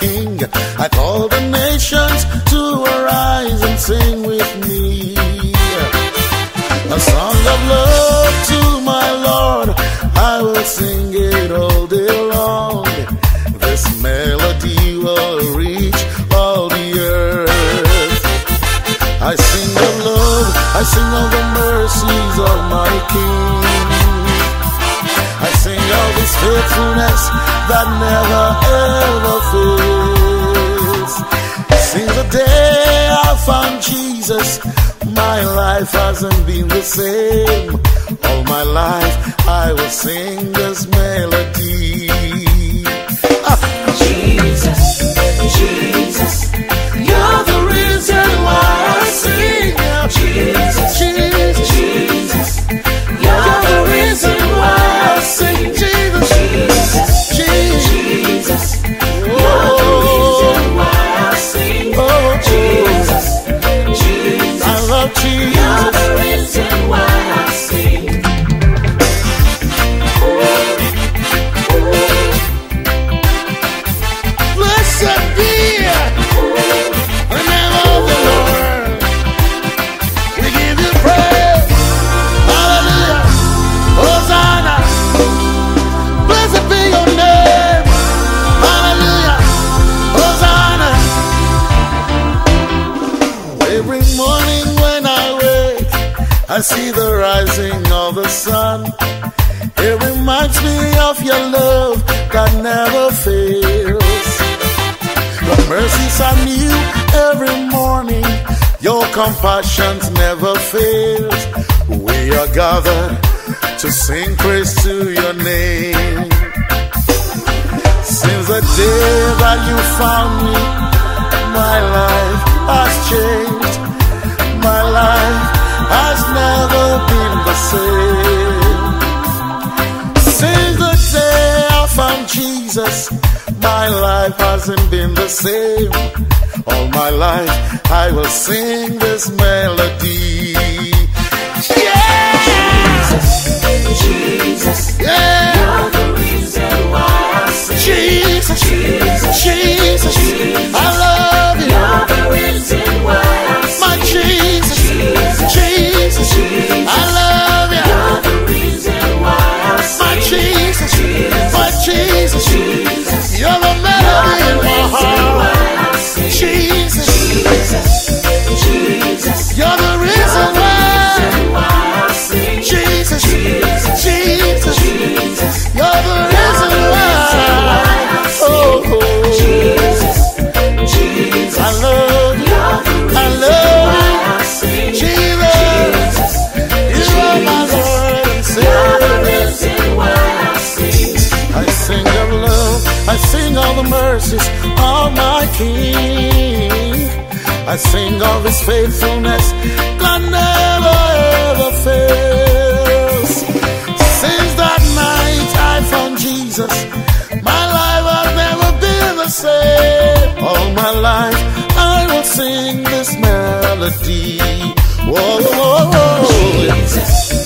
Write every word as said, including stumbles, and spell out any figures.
King. I call the nations to arise and sing with me. A song of love to my Lord, I will sing it all day long. This melody will reach all the earth. I sing of love, I sing of the mercies of my King. I sing of His faithfulness that never ever fails. Since the day I found Jesus, my life hasn't been the same. All my life I will sing this melody. Ah. Jesus, Jesus, you're the reason why I sing. Jesus, Jesus, Jesus, you're the reason why I sing. Jesus, Jesus, Jesus, you're the reason why I sing. Oh, Jesus, Jesus, I love Jesus. You're the reason why I sing. Blessed be the name of the Lord. We give you praise. Hallelujah. Hosanna. Blessed be your name. Hallelujah. Hosanna. Every morning when I wake, I see the rising of the sun. It reminds me of your love that never fails. Your mercies are new every morning. Your compassions never fail. We are gathered to sing praise to your name. Since the day that you found me, my life has changed. My life has never been the same. Since the day I found Jesus, my life hasn't been the same. All my life I will sing this melody. Yeah! Jesus, Jesus, Yeah! you're the reason why I sing. Jesus, Jesus, Jesus, Jesus, I love you. you're the reason why I sing. My Jesus, Jesus, Jesus, Jesus, I love you. you're the reason why I sing. My Jesus, Jesus, my Jesus, Jesus, you're the melody in my heart. Jesus, Jesus, Jesus, you're the reason why. why I sing. Jesus, Jesus, Jesus, Jesus, you're the reason why. Oh, Jesus, Jesus, I love you. I love you. Jesus, you are my Lord and Savior. I sing of love, I sing of the mercies of my King. I sing of His faithfulness that never ever fails. Since that night I found Jesus, my life has never been the same. All my life I will sing this melody. Whoa, whoa, whoa. Jesus,